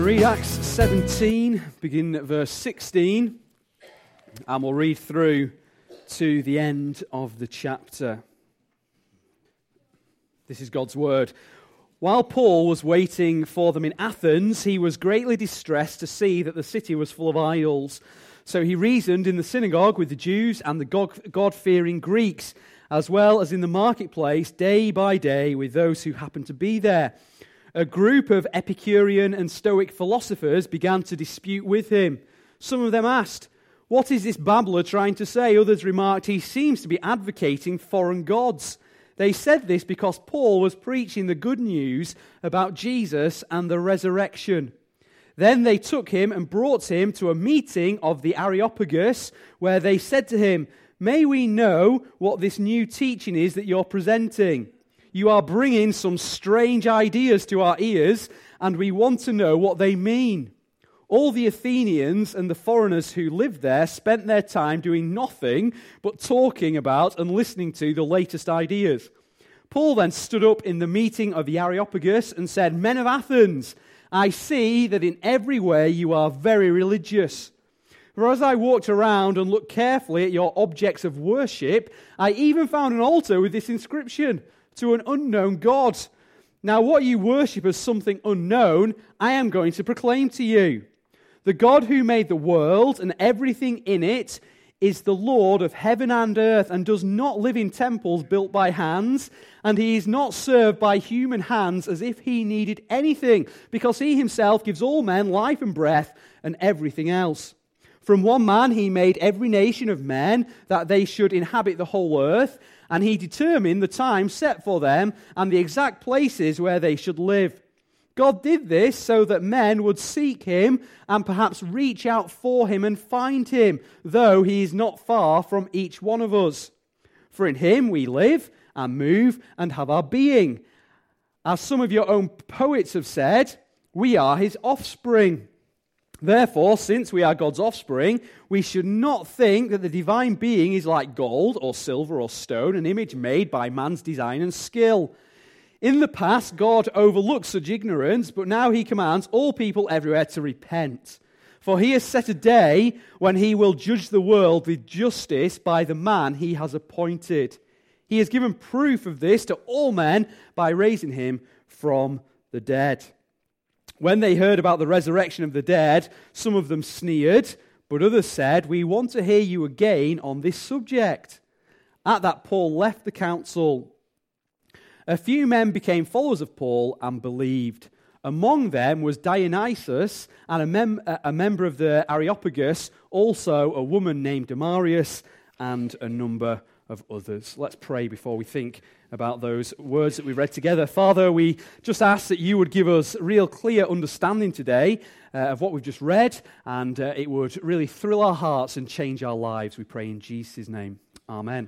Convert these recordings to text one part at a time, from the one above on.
Read Acts 17, begin at verse 16, and we'll read through to the end of the chapter. This is God's word. While Paul was waiting for them in Athens, he was greatly distressed to see that the city was full of idols. So he reasoned in the synagogue with the Jews and the God-fearing Greeks, as well as in the marketplace day by day with those who happened to be there. A group of Epicurean and Stoic philosophers began to dispute with him. Some of them asked, "What is this babbler trying to say?" Others remarked, "He seems to be advocating foreign gods." They said this because Paul was preaching the good news about Jesus and the resurrection. Then they took him and brought him to a meeting of the Areopagus, where they said to him, "May we know what this new teaching is that you're presenting? You are bringing some strange ideas to our ears, and we want to know what they mean." All the Athenians and the foreigners who lived there spent their time doing nothing but talking about and listening to the latest ideas. Paul then stood up in the meeting of the Areopagus and said, "Men of Athens, I see that in every way you are very religious. For as I walked around and looked carefully at your objects of worship, I even found an altar with this inscription, 'To an unknown God.' Now what you worship as something unknown, I am going to proclaim to you. The God who made the world and everything in it is the Lord of heaven and earth and does not live in temples built by hands, and he is not served by human hands as if he needed anything, because he himself gives all men life and breath and everything else. From one man he made every nation of men that they should inhabit the whole earth, and he determined the time set for them and the exact places where they should live. God did this so that men would seek him and perhaps reach out for him and find him, though he is not far from each one of us. For in him we live and move and have our being. As some of your own poets have said, we are his offspring. Therefore, since we are God's offspring, we should not think that the divine being is like gold or silver or stone, an image made by man's design and skill. In the past, God overlooked such ignorance, but now he commands all people everywhere to repent. For he has set a day when he will judge the world with justice by the man he has appointed. He has given proof of this to all men by raising him from the dead. When they heard about the resurrection of the dead, some of them sneered, but others said, "We want to hear you again on this subject." At that, Paul left the council. A few men became followers of Paul and believed. Among them was Dionysius, and a member of the Areopagus, also a woman named Damaris, and a number of others. Let's pray before we think about those words that we read together. Father, we just ask that you would give us real clear understanding today of what we've just read, and it would really thrill our hearts and change our lives. We pray in Jesus' name. Amen.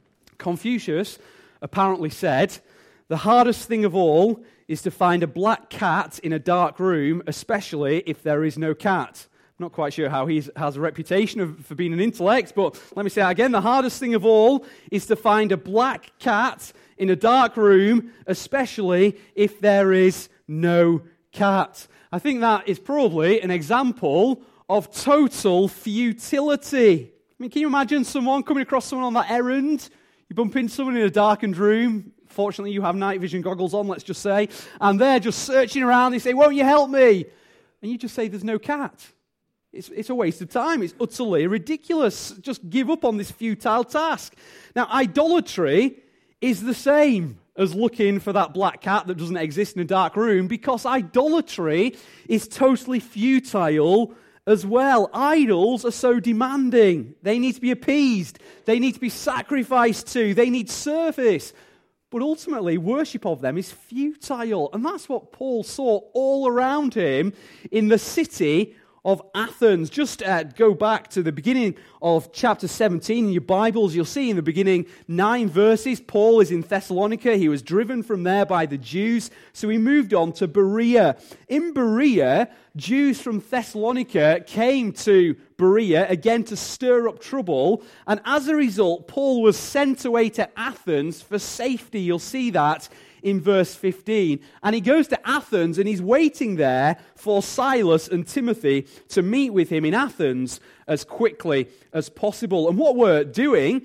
Confucius apparently said, "The hardest thing of all is to find a black cat in a dark room, especially if there is no cat." I'm not quite sure how he has a reputation for being an intellect, but let me say that again. The hardest thing of all is to find a black cat in a dark room, especially if there is no cat. I think that is probably an example of total futility. I mean, can you imagine someone coming across someone on that errand? You bump into someone in a darkened room. Fortunately, you have night vision goggles on, let's just say, and they're just searching around. They say, "Won't you help me?" And you just say, "There's no cat." It's a waste of time. It's utterly ridiculous. Just give up on this futile task. Now, idolatry is the same as looking for that black cat that doesn't exist in a dark room, because idolatry is totally futile as well. Idols are so demanding. They need to be appeased. They need to be sacrificed to. They need service. But ultimately, worship of them is futile. And that's what Paul saw all around him in the city of Athens. Just go back to the beginning of chapter 17 in your Bibles. You'll see in the beginning 9 verses. Paul is in Thessalonica. He was driven from there by the Jews, so he moved on to Berea. In Berea, Jews from Thessalonica came to Berea again to stir up trouble, and as a result, Paul was sent away to Athens for safety. You'll see that in verse 15. And he goes to Athens, and he's waiting there for Silas and Timothy to meet with him in Athens as quickly as possible. And what we're doing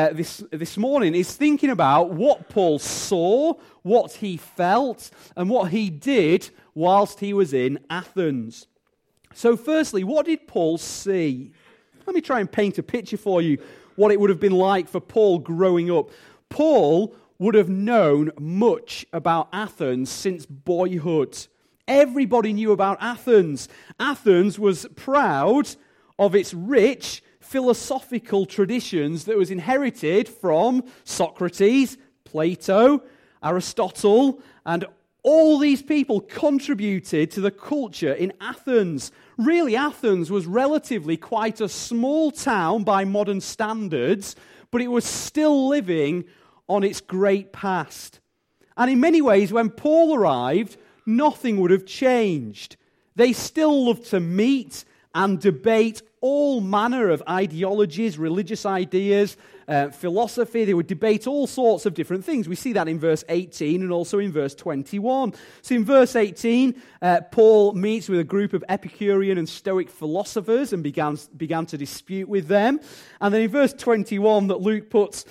this morning is thinking about what Paul saw, what he felt, and what he did whilst he was in Athens. So firstly, what did Paul see? Let me try and paint a picture for you what it would have been like for Paul growing up. Paul would have known much about Athens since boyhood. Everybody knew about Athens. Athens was proud of its rich philosophical traditions that was inherited from Socrates, Plato, Aristotle, and all these people contributed to the culture in Athens. Really, Athens was relatively quite a small town by modern standards, but it was still living on its great past. And in many ways, when Paul arrived, nothing would have changed. They still loved to meet and debate all manner of ideologies, religious ideas, philosophy. They would debate all sorts of different things. We see that in verse 18 and also in verse 21. So in verse 18, Paul meets with a group of Epicurean and Stoic philosophers and began to dispute with them. And then in verse 21 that Luke puts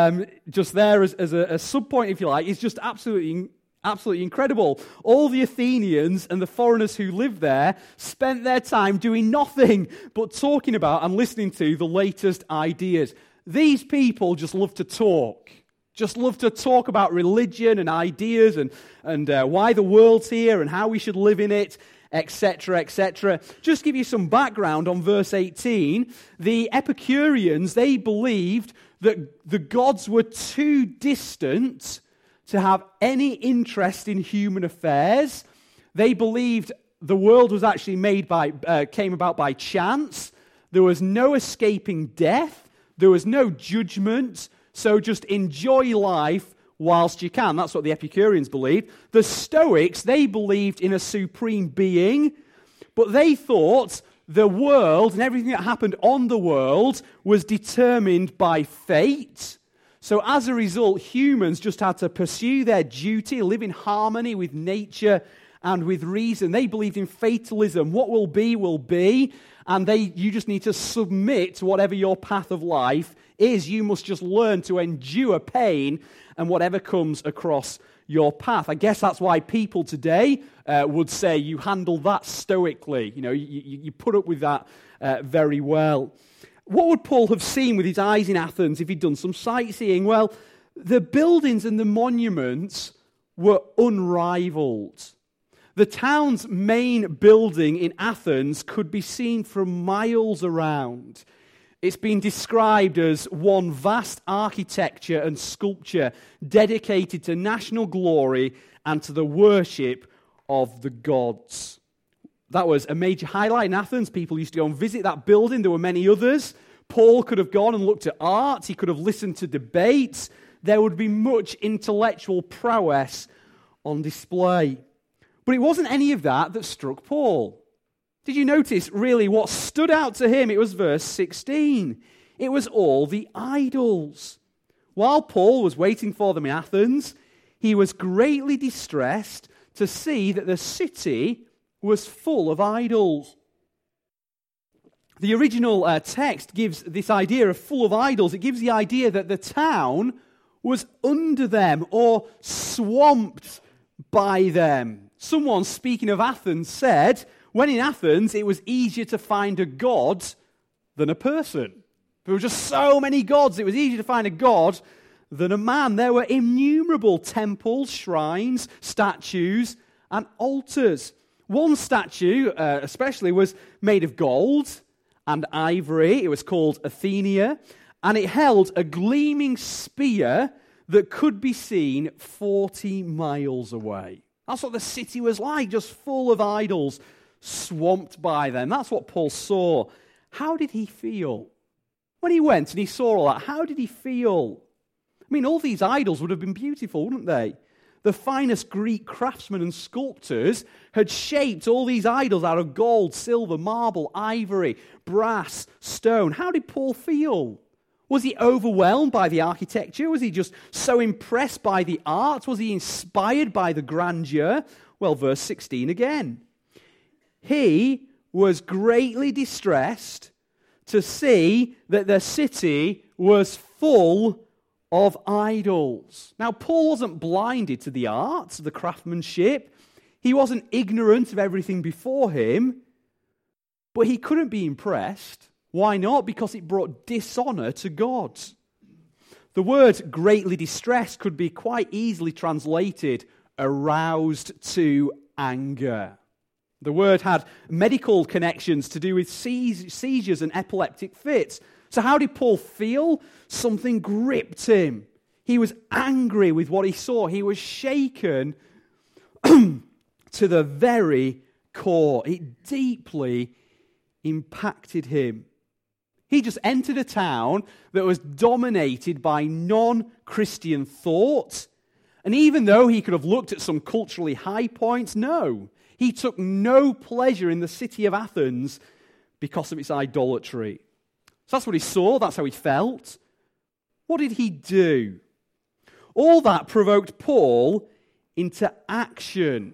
just there as a subpoint, if you like, is just absolutely incredible. All the Athenians and the foreigners who lived there spent their time doing nothing but talking about and listening to the latest ideas. These people just love to talk. Just love to talk about religion and ideas and why the world's here and how we should live in it, etc., etc. Just to give you some background on verse 18, the Epicureans, they believed that the gods were too distant to have any interest in human affairs. They believed the world was actually came about by chance. There was no escaping death. There was no judgment. So just enjoy life whilst you can. That's what the Epicureans believed. The Stoics, they believed in a supreme being, but they thought the world and everything that happened on the world was determined by fate. So as a result, humans just had to pursue their duty, live in harmony with nature and with reason. They believed in fatalism. What will be, and you just need to submit to whatever your path of life is. You must just learn to endure pain and whatever comes across your path. I guess that's why people today would say you handle that stoically. You know, you put up with that very well. What would Paul have seen with his eyes in Athens if he'd done some sightseeing? Well, the buildings and the monuments were unrivaled. The town's main building in Athens could be seen from miles around. It's been described as one vast architecture and sculpture dedicated to national glory and to the worship of the gods. That was a major highlight in Athens. People used to go and visit that building. There were many others. Paul could have gone and looked at art. He could have listened to debates. There would be much intellectual prowess on display. But it wasn't any of that struck Paul. Did you notice really what stood out to him? It was verse 16. It was all the idols. While Paul was waiting for them in Athens, he was greatly distressed to see that the city was full of idols. The original text gives this idea of full of idols. It gives the idea that the town was under them or swamped by them. Someone speaking of Athens said, when in Athens, it was easier to find a god than a person. There were just so many gods, it was easier to find a god than a man. There were innumerable temples, shrines, statues, and altars. One statue, especially, was made of gold and ivory. It was called Athenia, and it held a gleaming spear that could be seen 40 miles away. That's what the city was like, just full of idols, swamped by them. That's what Paul saw. How did he feel? When he went and he saw all that, how did he feel? I mean, all these idols would have been beautiful, wouldn't they? The finest Greek craftsmen and sculptors had shaped all these idols out of gold, silver, marble, ivory, brass, stone. How did Paul feel? Was he overwhelmed by the architecture? Was he just so impressed by the art? Was he inspired by the grandeur? Well, verse 16 again. He was greatly distressed to see that the city was full of idols. Now, Paul wasn't blinded to the arts, the craftsmanship. He wasn't ignorant of everything before him, but he couldn't be impressed. Why not? Because it brought dishonor to God. The word greatly distressed could be quite easily translated aroused to anger. The word had medical connections to do with seizures and epileptic fits. So how did Paul feel? Something gripped him. He was angry with what he saw. He was shaken to the very core. It deeply impacted him. He just entered a town that was dominated by non-Christian thought. And even though he could have looked at some culturally high points, no. He took no pleasure in the city of Athens because of its idolatry. So that's what he saw, that's how he felt. What did he do? All that provoked Paul into action.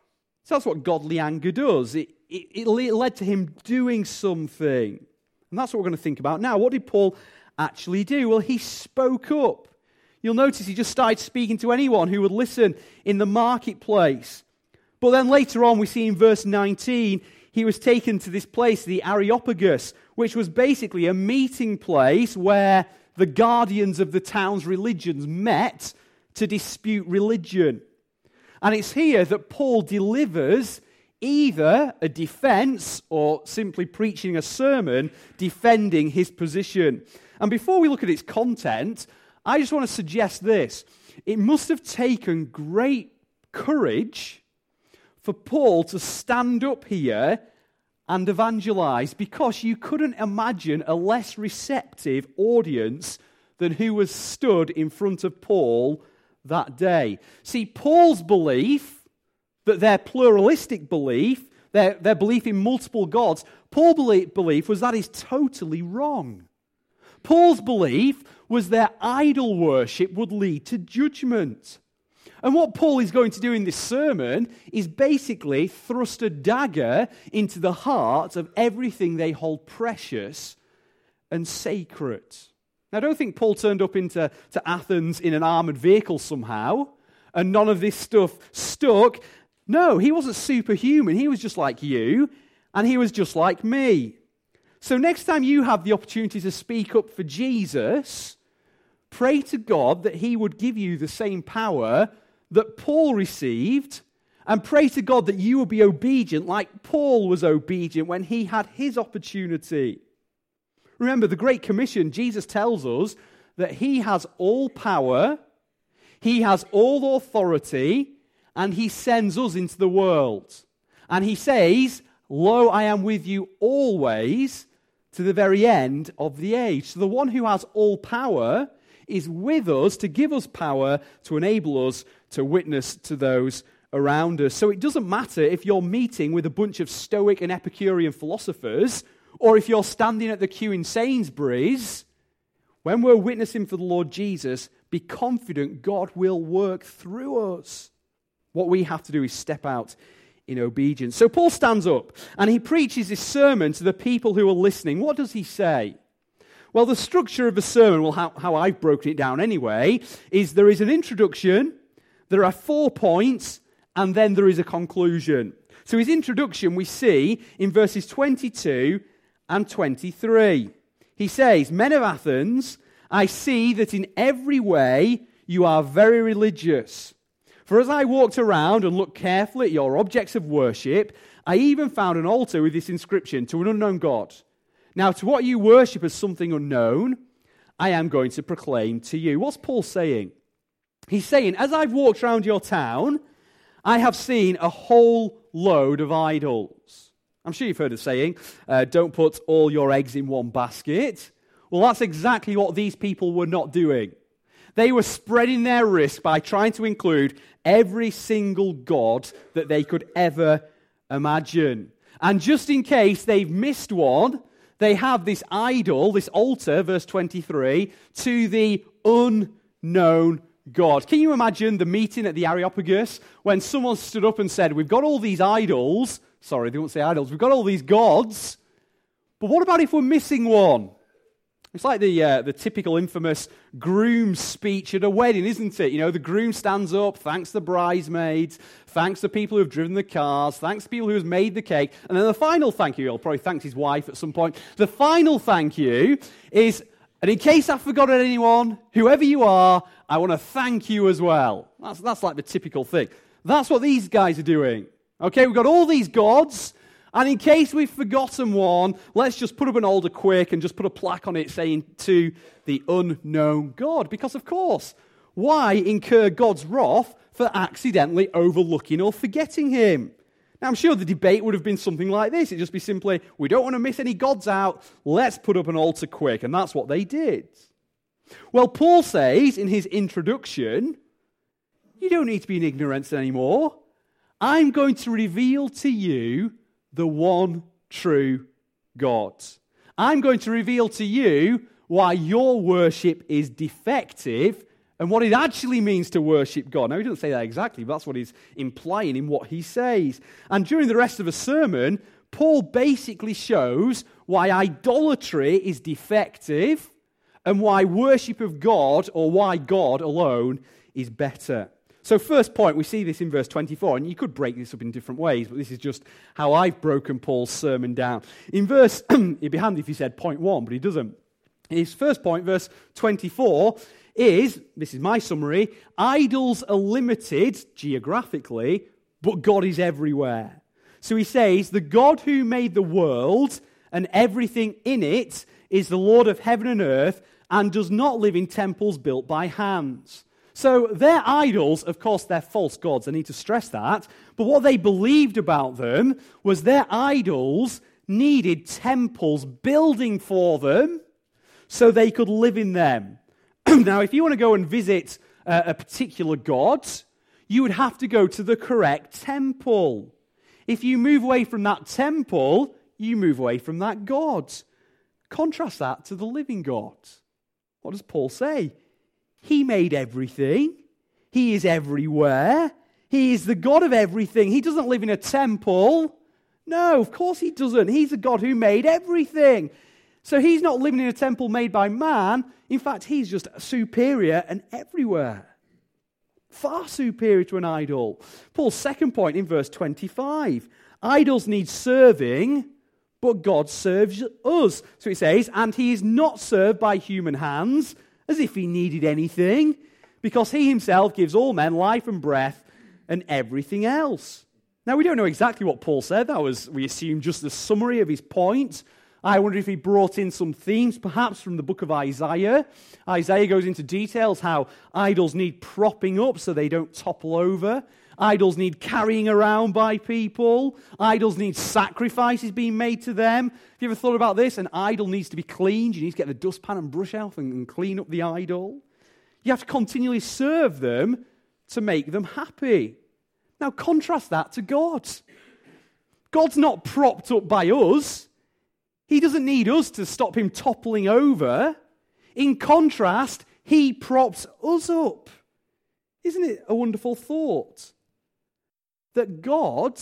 So that's what godly anger does. It led to him doing something. And that's what we're going to think about now. What did Paul actually do? Well, he spoke up. You'll notice he just started speaking to anyone who would listen in the marketplace. But then later on, we see in verse 19, he was taken to this place, the Areopagus, which was basically a meeting place where the guardians of the town's religions met to dispute religion. And it's here that Paul delivers either a defense or simply preaching a sermon defending his position. And before we look at its content, I just want to suggest this. It must have taken great courage for Paul to stand up here and evangelize, because you couldn't imagine a less receptive audience than who was stood in front of Paul that day. See, Paul's belief, that their pluralistic belief, their belief in multiple gods, Paul's belief was that is totally wrong. Paul's belief was their idol worship would lead to judgment. And what Paul is going to do in this sermon is basically thrust a dagger into the heart of everything they hold precious and sacred. Now, I don't think Paul turned up to Athens in an armored vehicle somehow, and none of this stuff stuck. No, he wasn't superhuman. He was just like you, and he was just like me. So next time you have the opportunity to speak up for Jesus, pray to God that he would give you the same power that Paul received, and pray to God that you will be obedient like Paul was obedient when he had his opportunity. Remember, the Great Commission, Jesus tells us that he has all power, he has all authority, and he sends us into the world. And he says, "Lo, I am with you always to the very end of the age." So the one who has all power is with us to give us power to enable us to witness to those around us. So it doesn't matter if you're meeting with a bunch of Stoic and Epicurean philosophers, or if you're standing at the queue in Sainsbury's. When we're witnessing for the Lord Jesus, be confident God will work through us. What we have to do is step out in obedience. So Paul stands up and he preaches this sermon to the people who are listening. What does he say? Well, the structure of the sermon, well, how I've broken it down anyway, is there is an introduction, there are 4 points, and then there is a conclusion. So his introduction we see in verses 22 and 23. He says, "Men of Athens, I see that in every way you are very religious. For as I walked around and looked carefully at your objects of worship, I even found an altar with this inscription, 'To an unknown God.' Now, to what you worship as something unknown, I am going to proclaim to you." What's Paul saying? He's saying, as I've walked around your town, I have seen a whole load of idols. I'm sure you've heard the saying, don't put all your eggs in one basket. Well, that's exactly what these people were not doing. They were spreading their risk by trying to include every single god that they could ever imagine. And just in case they've missed one, they have this idol, this altar, verse 23, to the unknown God. Can you imagine the meeting at the Areopagus when someone stood up and said, we've got all these idols, sorry, they won't say idols, we've got all these gods, but what about if we're missing one? It's like the typical infamous groom's speech at a wedding, isn't it? You know, the groom stands up, thanks the bridesmaids, thanks the people who have driven the cars, thanks the people who have made the cake, and then the final thank you, he'll probably thank his wife at some point. The final thank you is, and in case I've forgotten anyone, whoever you are, I want to thank you as well. That's like the typical thing. That's what these guys are doing. Okay, we've got all these gods, and in case we've forgotten one, let's just put up an altar quick and just put a plaque on it saying to the unknown God. Because, of course, why incur God's wrath for accidentally overlooking or forgetting him? Now, I'm sure the debate would have been something like this. It'd just be simply, we don't want to miss any gods out, let's put up an altar quick. And that's what they did. Well, Paul says in his introduction, you don't need to be in ignorance anymore. I'm going to reveal to you the one true God. I'm going to reveal to you why your worship is defective and what it actually means to worship God. Now, he doesn't say that exactly, but that's what he's implying in what he says. And during the rest of the sermon, Paul basically shows why idolatry is defective and why worship of God, or why God alone, is better. So first point, we see this in verse 24, and you could break this up in different ways, but this is just how I've broken Paul's sermon down. In verse, it'd be handy if he said point 1, but he doesn't. His first point, verse 24, is, this is my summary, idols are limited geographically, but God is everywhere. So he says, the God who made the world and everything in it is the Lord of heaven and earth and does not live in temples built by hands. So their idols, of course, they're false gods. I need to stress that. But what they believed about them was their idols needed temples building for them so they could live in them. Now, if you want to go and visit a particular god, you would have to go to the correct temple. If you move away from that temple, you move away from that god. Contrast that to the living God. What does Paul say? He made everything. He is everywhere. He is the God of everything. He doesn't live in a temple. No, of course he doesn't. He's the God who made everything. So he's not living in a temple made by man. In fact, he's just superior and everywhere. Far superior to an idol. Paul's second point in verse 25. Idols need serving, but God serves us. So he says, and he is not served by human hands, as if he needed anything, because he himself gives all men life and breath and everything else. Now, we don't know exactly what Paul said. That was, we assume, just the summary of his point. I wonder if he brought in some themes, perhaps from the book of Isaiah. Isaiah goes into details how idols need propping up so they don't topple over. Idols need carrying around by people. Idols need sacrifices being made to them. Have you ever thought about this? An idol needs to be cleaned. You need to get the dustpan and brush out and clean up the idol. You have to continually serve them to make them happy. Now contrast that to God. God's not propped up by us. He doesn't need us to stop him toppling over. In contrast, he props us up. Isn't it a wonderful thought? That God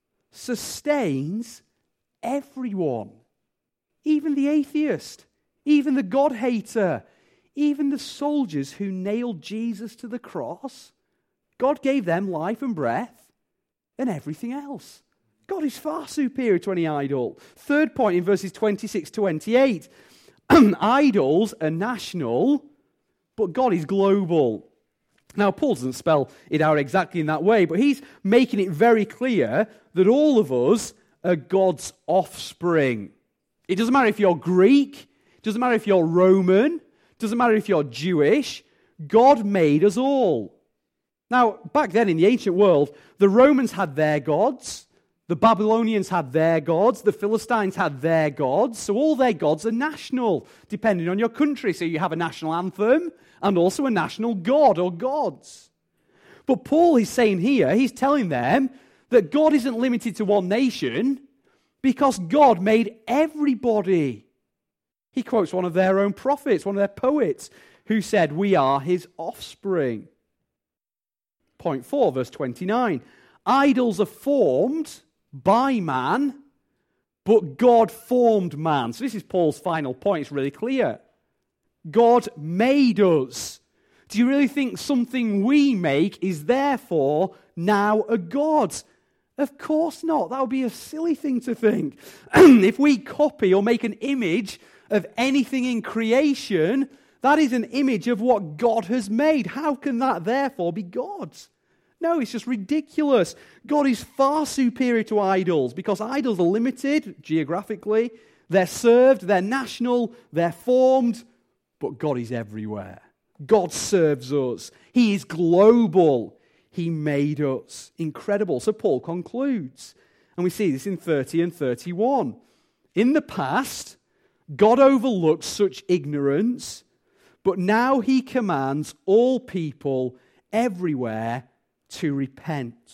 sustains everyone. Even the atheist, even the God-hater, even the soldiers who nailed Jesus to the cross. God gave them life and breath and everything else. God is far superior to any idol. Third point in verses 26-28. Idols are national, but God is global. Now, Paul doesn't spell it out exactly in that way, but he's making it very clear that all of us are God's offspring. It doesn't matter if you're Greek, it doesn't matter if you're Roman, it doesn't matter if you're Jewish, God made us all. Now, back then in the ancient world, the Romans had their gods, the Babylonians had their gods, the Philistines had their gods, so all their gods are national, depending on your country. So you have a national anthem and also a national god or gods. But Paul is saying here, he's telling them that God isn't limited to one nation, Because God made everybody. He quotes one of their own prophets, one of their poets, who said, we are his offspring. Point 4, verse 29. Idols are formed by man, but God formed man. So this is Paul's final point. It's really clear. God made us. Do you really think something we make is therefore now a god? Of course not. That would be a silly thing to think. If we copy or make an image of anything in creation, that is an image of what God has made. How can that therefore be God's? No, it's just ridiculous. God is far superior to idols because idols are limited geographically. They're served, they're national, they're formed, but God is everywhere. God serves us. He is global. He made us. Incredible. So Paul concludes, and we see this in 30 and 31. In the past, God overlooked such ignorance, but now he commands all people everywhere to repent.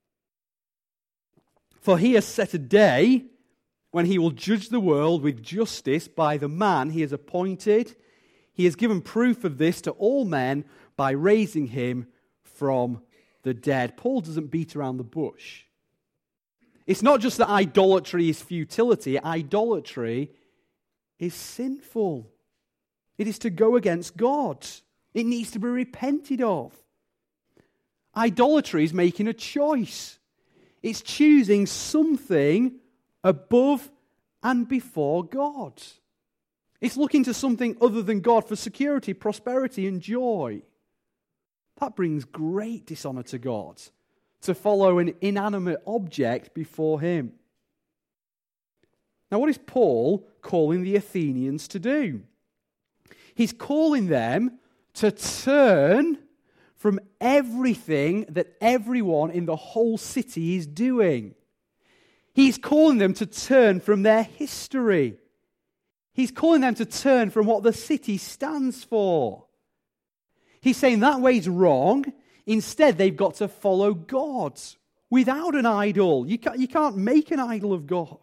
For he has set a day when he will judge the world with justice by the man he has appointed. He has given proof of this to all men by raising him from the dead. Paul doesn't beat around the bush. It's not just that idolatry is futility. Idolatry is sinful. It is to go against God. It needs to be repented of. Idolatry is making a choice. It's choosing something above and before God. It's looking to something other than God for security, prosperity, and joy. That brings great dishonor to God, to follow an inanimate object before him. Now, what is Paul calling the Athenians to do? He's calling them to turn from everything that everyone in the whole city is doing. He's calling them to turn from their history. He's calling them to turn from what the city stands for. He's saying that way's wrong. Instead, they've got to follow God without an idol. You can't make an idol of God.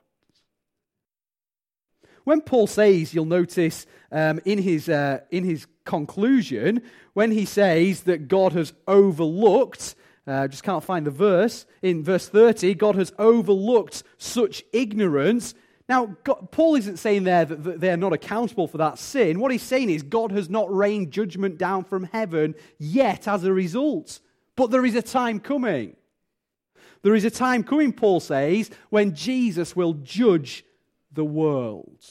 When Paul says, you'll notice in his conclusion, when he says that God has overlooked, just can't find the verse, in verse 30, God has overlooked such ignorance. Now, Paul isn't saying there that they're not accountable for that sin. What he's saying is God has not rained judgment down from heaven yet as a result. But there is a time coming. There is a time coming, Paul says, when Jesus will judge the world.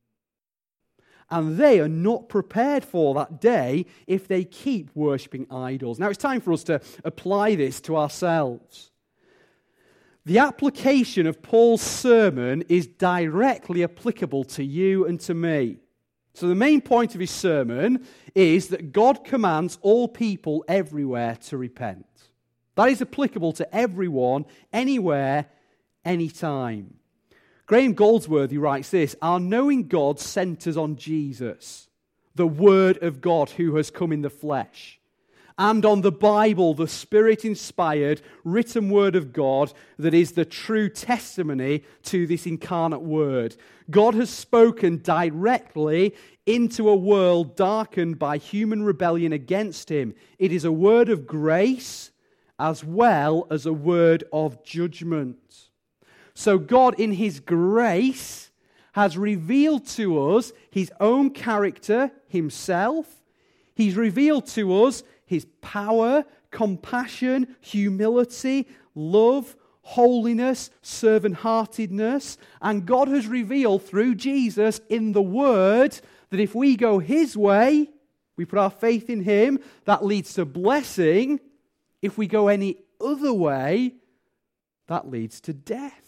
And they are not prepared for that day if they keep worshipping idols. Now, it's time for us to apply this to ourselves. The application of Paul's sermon is directly applicable to you and to me. So the main point of his sermon is that God commands all people everywhere to repent. That is applicable to everyone, anywhere, anytime. Graham Goldsworthy writes this: our knowing God centers on Jesus, the Word of God who has come in the flesh, and on the Bible, the Spirit-inspired, written Word of God that is the true testimony to this incarnate Word. God has spoken directly into a world darkened by human rebellion against Him. It is a word of grace as well as a word of judgment. So God, in His grace, has revealed to us His own character, Himself. He's revealed to us His power, compassion, humility, love, holiness, servant-heartedness. And God has revealed through Jesus in the Word that if we go His way, we put our faith in Him, that leads to blessing. If we go any other way, that leads to death.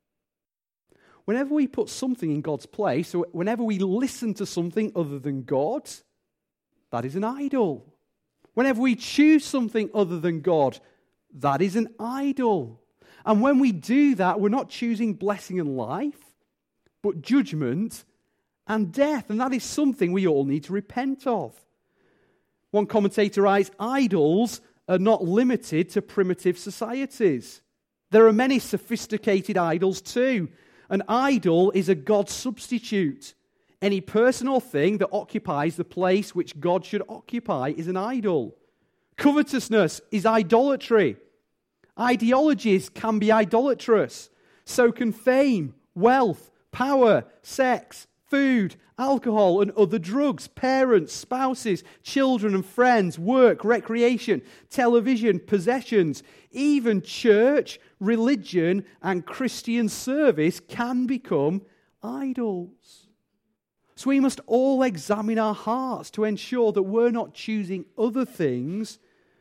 Whenever we put something in God's place, or whenever we listen to something other than God, that is an idol. Whenever we choose something other than God, that is an idol. And when we do that, we're not choosing blessing and life, but judgment and death. And that is something we all need to repent of. One commentator writes, idols are not limited to primitive societies. There are many sophisticated idols too. An idol is a God substitute. Any person or thing that occupies the place which God should occupy is an idol. Covetousness is idolatry. Ideologies can be idolatrous. So can fame, wealth, power, sex, food, alcohol and other drugs, parents, spouses, children and friends, work, recreation, television, possessions, even church, religion and Christian service can become idols. So we must all examine our hearts to ensure that we're not choosing other things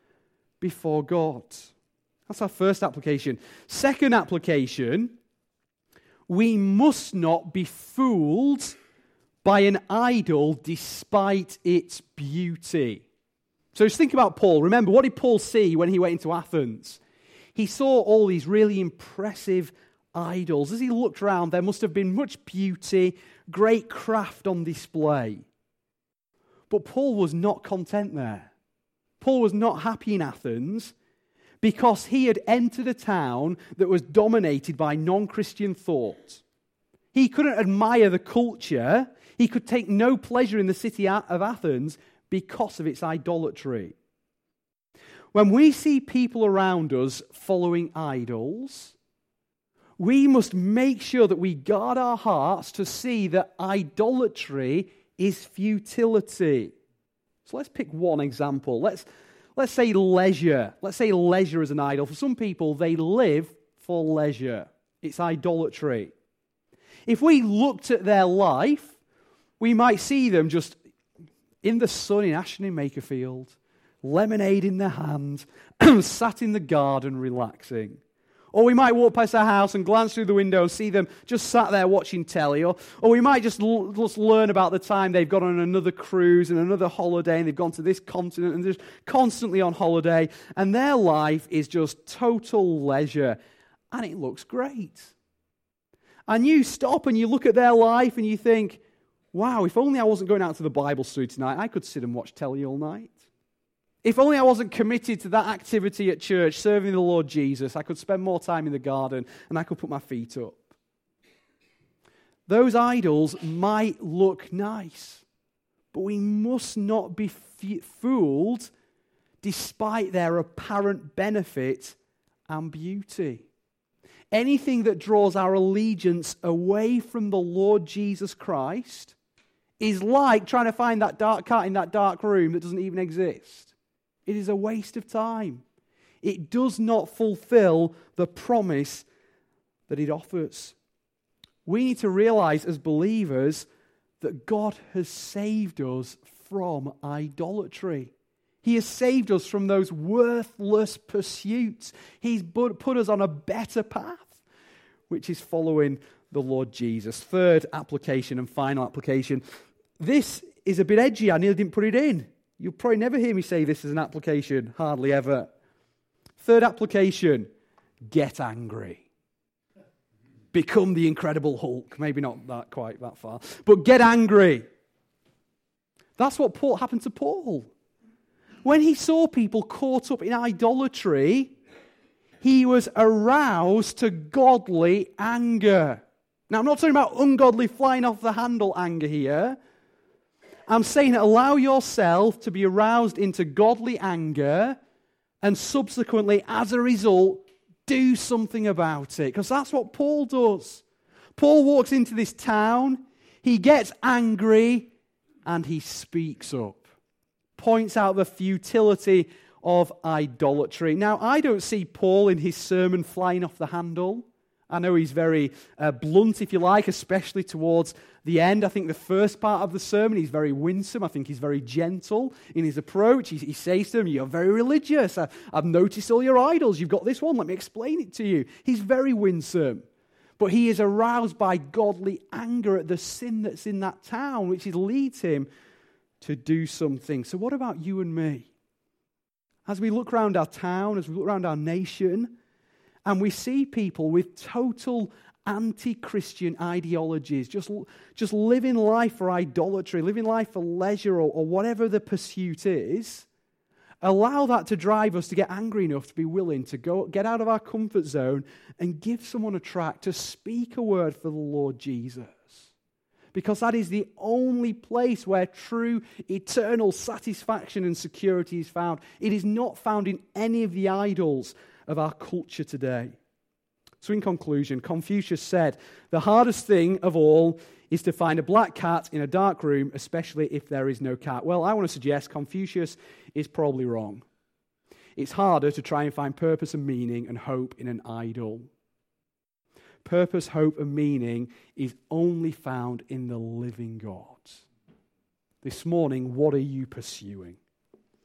before God. That's our first application. Second application, we must not be fooled by an idol despite its beauty. So just think about Paul. Remember, what did Paul see when he went into Athens? He saw all these really impressive idols. As he looked around, there must have been much beauty, great craft on display. But Paul was not content there. Paul was not happy in Athens because he had entered a town that was dominated by non-Christian thought. He couldn't admire the culture. He could take no pleasure in the city of Athens because of its idolatry. When we see people around us following idols, we must make sure that we guard our hearts to see that idolatry is futility. So let's pick one example. Let's say leisure. Let's say leisure is an idol. For some people, they live for leisure. It's idolatry. If we looked at their life, we might see them just in the sun in Ashton in Makerfield, lemonade in their hand, sat in the garden relaxing. Or we might walk past their house and glance through the window and see them just sat there watching telly. Or we might just learn about the time they've gone on another cruise and another holiday and they've gone to this continent and they're just constantly on holiday. And their life is just total leisure. And it looks great. And you stop and you look at their life and you think, wow, if only I wasn't going out to the Bible study tonight, I could sit and watch telly all night. If only I wasn't committed to that activity at church, serving the Lord Jesus, I could spend more time in the garden and I could put my feet up. Those idols might look nice, but we must not be fooled despite their apparent benefit and beauty. Anything that draws our allegiance away from the Lord Jesus Christ is like trying to find that dark cat in that dark room that doesn't even exist. It is a waste of time. It does not fulfill the promise that it offers. We need to realize as believers that God has saved us from idolatry. He has saved us from those worthless pursuits. He's put us on a better path, which is following the Lord Jesus. Third application and final application. This is a bit edgy. I nearly didn't put it in. You'll probably never hear me say this as an application, hardly ever. Third application, get angry. Become the Incredible Hulk. Maybe not quite that far, but get angry. That's what happened to Paul. When he saw people caught up in idolatry, he was aroused to godly anger. Now, I'm not talking about ungodly flying off the handle anger here. I'm saying allow yourself to be aroused into godly anger and subsequently, as a result, do something about it. Because that's what Paul does. Paul walks into this town, he gets angry, and he speaks up. Points out the futility of idolatry. Now, I don't see Paul in his sermon flying off the handle. I know he's very blunt, if you like, especially towards the end. I think the first part of the sermon, he's very winsome. I think he's very gentle in his approach. He says to them, you're very religious. I've noticed all your idols. You've got this one. Let me explain it to you. He's very winsome. But he is aroused by godly anger at the sin that's in that town, which leads him to do something. So what about you and me? As we look around our town, as we look around our nation, and we see people with total anti-Christian ideologies, just living life for idolatry, living life for leisure or whatever the pursuit is, Allow that to drive us to get angry enough to be willing to get out of our comfort zone and give someone a tract, to speak a word for the Lord Jesus. Because that is the only place where true eternal satisfaction and security is found. It is not found in any of the idols of our culture today. So in conclusion, Confucius said, the hardest thing of all is to find a black cat in a dark room, especially if there is no cat. Well, I want to suggest Confucius is probably wrong. It's harder to try and find purpose and meaning and hope in an idol. Purpose, hope, and meaning is only found in the living God. This morning, what are you pursuing?